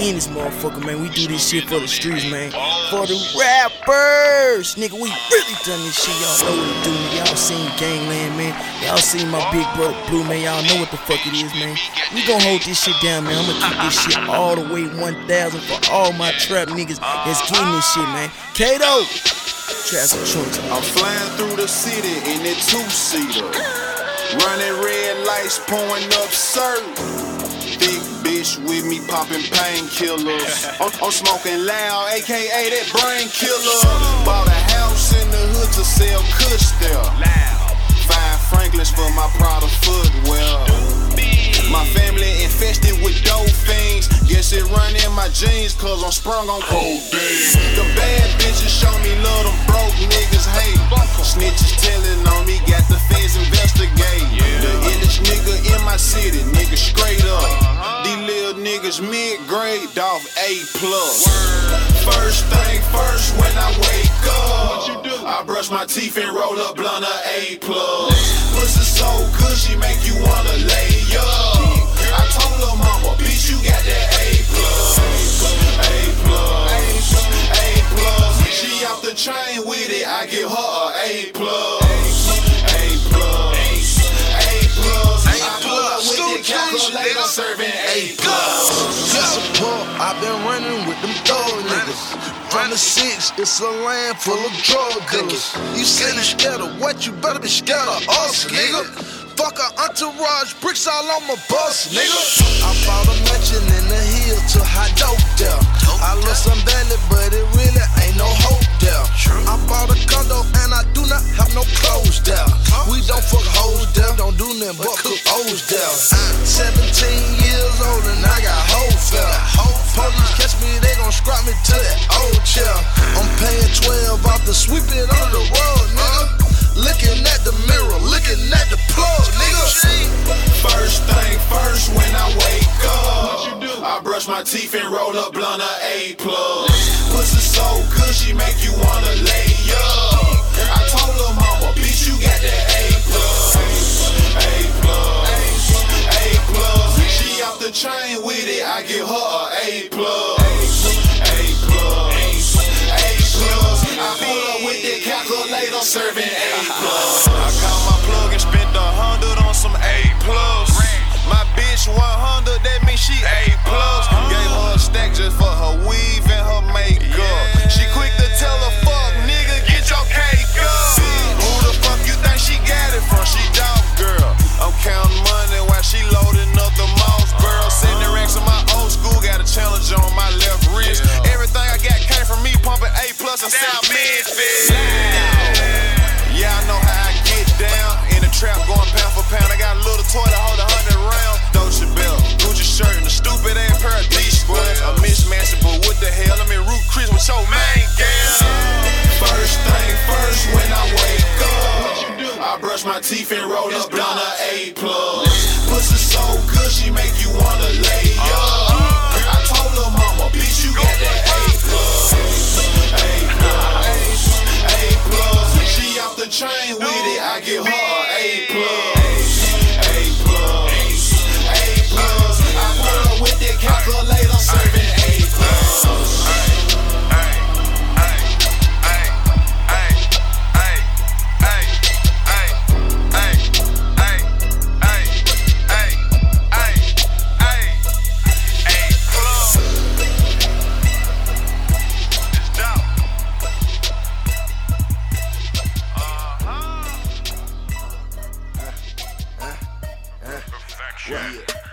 in this motherfucker, man. We do this shit for the streets, man. For the rappers. Nigga, we really done this shit. Y'all know what to do. Y'all seen Gangland, man. Y'all seen my big brother Blue, man. Y'all know what the fuck it is, man. We gon' hold this shit down, man. I'ma keep this shit all the way 1,000 for all my trap niggas that's getting this shit, man. Kato! Traps and choice. I'm flying through the city in that two-seater. Running red lights, pouring up syrup. Thick bitch with me popping painkillers. I'm smoking loud, aka that brain killer. Bought a house in the hood to sell kush there. 5 Franklins for my Prada footwear. My family infested with dope fiends. Guess it run in my jeans, cause I'm sprung on codeine. The bad bitches show me love, them broke niggas hate. Snitches telling on me, got the feds investigate. The illest nigga in my city, nigga straight up. These little niggas mid-grade off A+. First thing first, when I wake up, I brush my teeth and roll up blunt of A+. Pussy so good, she make you wanna lay up. I told her mama, bitch, you got that A+. A+. She off the chain with it, I give her a A+. I pull up with the calculator, serving A+. I've been running with them dog niggas. From the 6, it's a land full of drug dealers. You say you scared of what? You better be scared of us, nigga. Fuck a entourage, bricks all on my bus, nigga. I bought a mansion in the hills to high dope there. I love some valley, but it really ain't no hope there. I bought a condo and I do not have no clothes there. We don't fuck hoes there, don't do nothing but cook O's there. 17 years old and I got hoe fell. Police catch me, they gon' scrap me to that old chair. I'm paying 12 off to sweep it under the rug, nigga. Looking at the mirror, looking at the plug, nigga. First thing first, when I wake up, I brush my teeth and roll up blunt of A+. Pussy so good, she make you wanna lay up. I told her mama, bitch, you got that A+. A+. She off the chain with it, I give her a A+. I pull up with that calculator, serving A+. I caught my plug and spent 100 on some A+. My bitch 100, that means she A+. Gave her a stack just for her weave and her makeup. She quick to tell her, fuck nigga, get your cake up. Who the fuck you think she got it from? She dog girl. I'm counting money while she loading up the mouse barrel. Sitting the racks on my old school, got a challenger on my left wrist. Everything I got came from me pumping A+ and South Memphis. Yeah, I know how I get down. In the trap going pound for pound. I got a little toy to hold 100 rounds. Dolce belt, Gucci shirt, and a stupid ass pair of D-squares. A mismatch, but what the hell? I'm in Root Chris with your main gal. First thing first, when I wake up, I brush my teeth and roll up blunt of A+. Pussy so good, she make you wanna lay up. I told her mama, bitch, you got that A+. She off the chain with it, I give her a A+. I pull up with that calculator, serving